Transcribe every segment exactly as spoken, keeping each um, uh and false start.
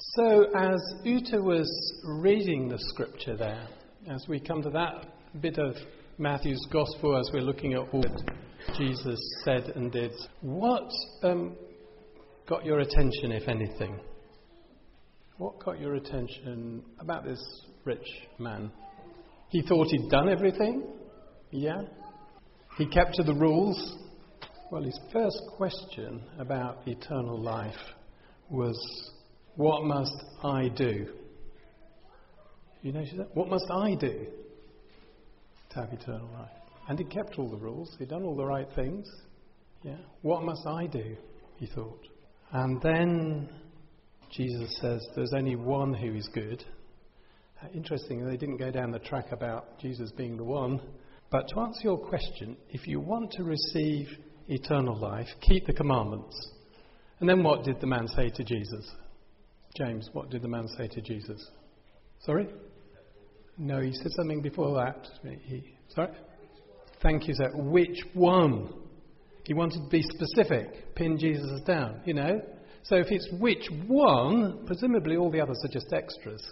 So as Uta was reading the scripture there, as we come to that bit of Matthew's Gospel, as we're looking at all that Jesus said and did, what um, got your attention, if anything? What got your attention about this rich man? He thought he'd done everything? Yeah? He kept to the rules? Well, his first question about eternal life was, what must I do? You notice that? What must I do to have eternal life? And he kept all the rules. He'd done all the right things. Yeah. What must I do? He thought. And then Jesus says there's only one who is good. Uh, interesting, they didn't go down the track about Jesus being the one. But to answer your question, if you want to receive eternal life, keep the commandments. And then what did the man say to Jesus? James, what did the man say to Jesus? Sorry? No, he said something before that. He, sorry? Thank you, sir. Which one? He wanted to be specific, pin Jesus down, you know. So if it's which one, presumably all the others are just extras.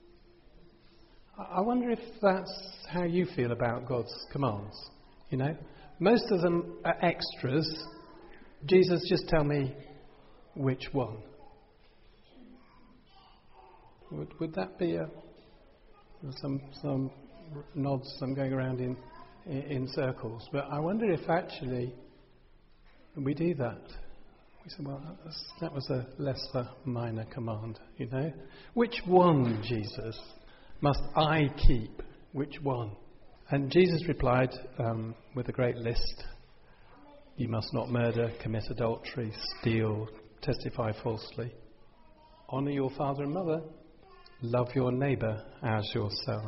I wonder if that's how you feel about God's commands, you know. Most of them are extras. Jesus, just tell me which one. Would, would that be a, some some nods? I'm going around in, in in circles, but I wonder if actually we do that. We say, well, that's, that was a lesser minor command, you know. Which one, Jesus, must I keep? Which one? And Jesus replied um, with a great list. You must not murder, commit adultery, steal, testify falsely, honour your father and mother, love your neighbour as yourself.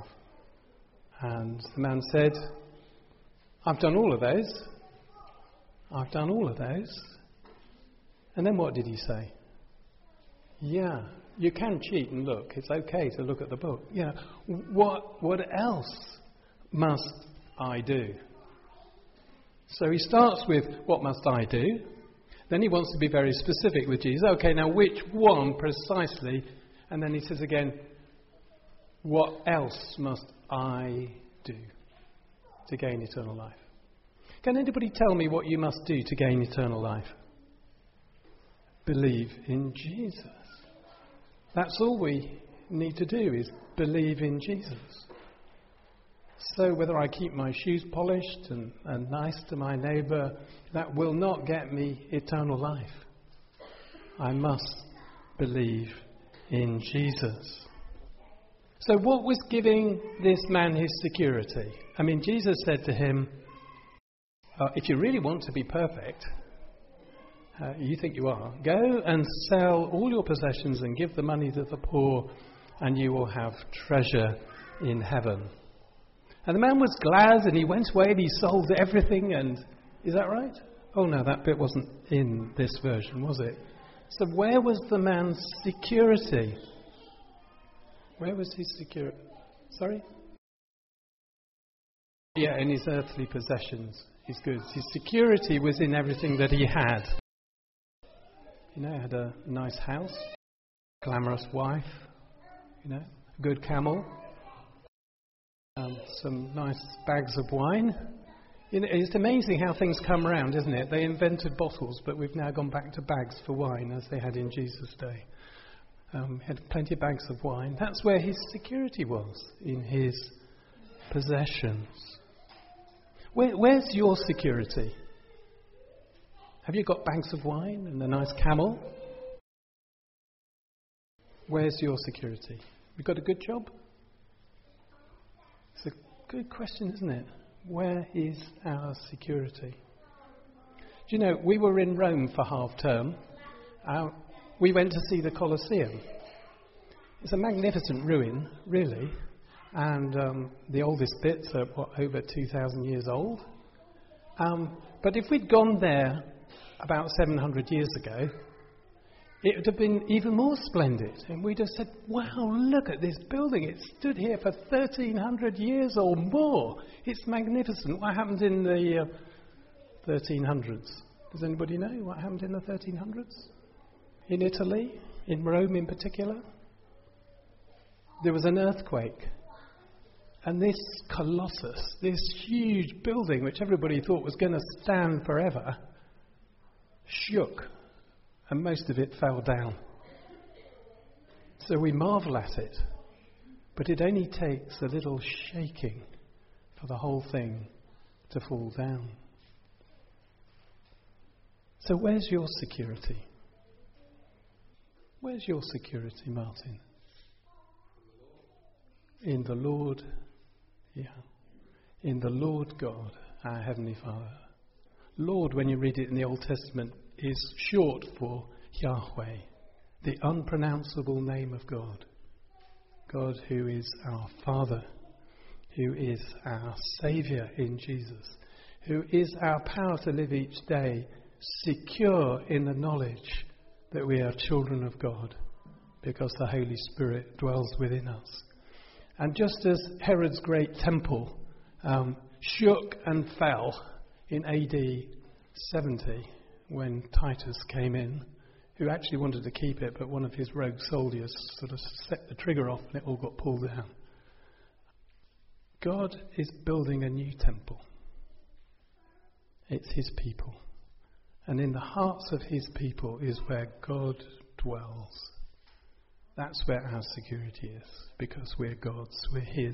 And the man said, I've done all of those. I've done all of those. And then what did he say? Yeah, you can cheat and look. It's okay to look at the book. Yeah, what what else must I do? So he starts with, what must I do? Then he wants to be very specific with Jesus. Okay, now which one precisely? And then he says again, what else must I do to gain eternal life? Can anybody tell me what you must do to gain eternal life? Believe in Jesus. That's all we need to do, is believe in Jesus. So whether I keep my shoes polished and, and nice to my neighbour, that will not get me eternal life. I must believe in Jesus. So what was giving this man his security? I mean, Jesus said to him, uh, if you really want to be perfect, uh, you think you are, go and sell all your possessions and give the money to the poor, and you will have treasure in heaven. And the man was glad, and he went away and he sold everything. And is that right? Oh no, that bit wasn't in this version, was it? So where was the man's security? Where was his security? Sorry? Yeah, in his earthly possessions, his goods. His security was in everything that he had. You know, he had a nice house, glamorous wife, you know, a good camel, um, some nice bags of wine. You know, it's amazing how things come around, isn't it? They invented bottles, but we've now gone back to bags for wine, as they had in Jesus' day. Um, he had plenty of bags of wine. That's where his security was, in his possessions. Where, where's your security? Have you got bags of wine and a nice camel? Where's your security? You got a good job? It's a good question, isn't it? Where is our security? Do you know, we were in Rome for half term. Uh, we went to see the Colosseum. It's a magnificent ruin, really. And um, the oldest bits are, what, over two thousand years old. Um, but if we'd gone there about seven hundred years ago, it would have been even more splendid. And we'd have said, wow, look at this building. It stood here for thirteen hundred years or more. It's magnificent. What happened in the uh, thirteen hundreds? Does anybody know what happened in the thirteen hundreds? In Italy? In Rome in particular? there was an earthquake. And this colossus, this huge building, which everybody thought was going to stand forever, shook, and most of it fell down. So we marvel at it, but it only takes a little shaking for the whole thing to fall down. So where's your security? Where's your security, Martin? In the Lord. Yeah. In the Lord God, our Heavenly Father. Lord, when you read it in the Old Testament, is short for Yahweh, the unpronounceable name of God. God who is our Father, who is our Saviour in Jesus, who is our power to live each day secure in the knowledge that we are children of God because the Holy Spirit dwells within us. And just as Herod's great temple um, shook and fell in A D seventy when Titus came in, who actually wanted to keep it, but one of his rogue soldiers sort of set the trigger off and it all got pulled down. God is building a new temple. It's his people. And in the hearts of his people is where God dwells. That's where our security is, because we're God's, we're his.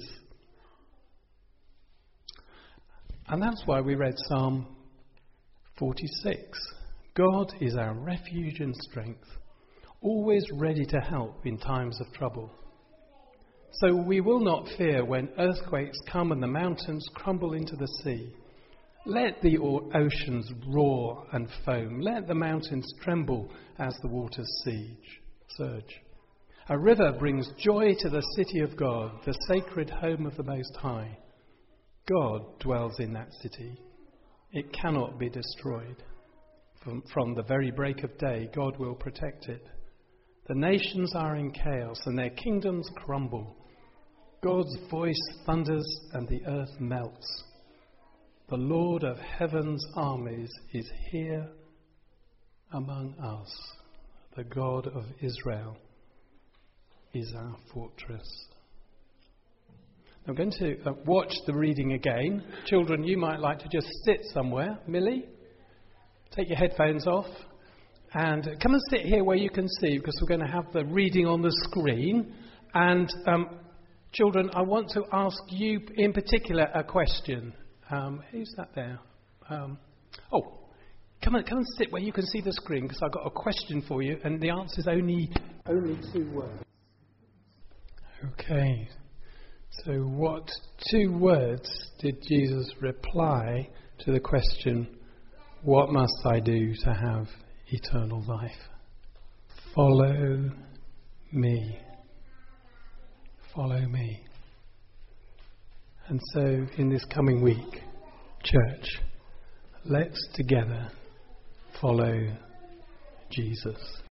And that's why we read Psalm forty-six. God is our refuge and strength, always ready to help in times of trouble. So we will not fear when earthquakes come and the mountains crumble into the sea. Let the oceans roar and foam. Let the mountains tremble as the waters siege, surge. A river brings joy to the city of God, the sacred home of the Most High. God dwells in that city. It cannot be destroyed. From, from the very break of day, God will protect it. The nations are in chaos and their kingdoms crumble. God's voice thunders and the earth melts. The Lord of heaven's armies is here among us. The God of Israel is our fortress. I'm going to uh, watch the reading again. Children, you might like to just sit somewhere. Millie, take your headphones off and come and sit here where you can see, because we're going to have the reading on the screen. And um, children, I want to ask you in particular a question. Um, who's that there? Um, oh, come and come and sit where you can see the screen, because I've got a question for you, and the answer is only only two words. Okay. So, what two words did Jesus reply to the question, "What must I do to have eternal life?" Follow me. Follow me. And so, in this coming week, church, let's together follow Jesus.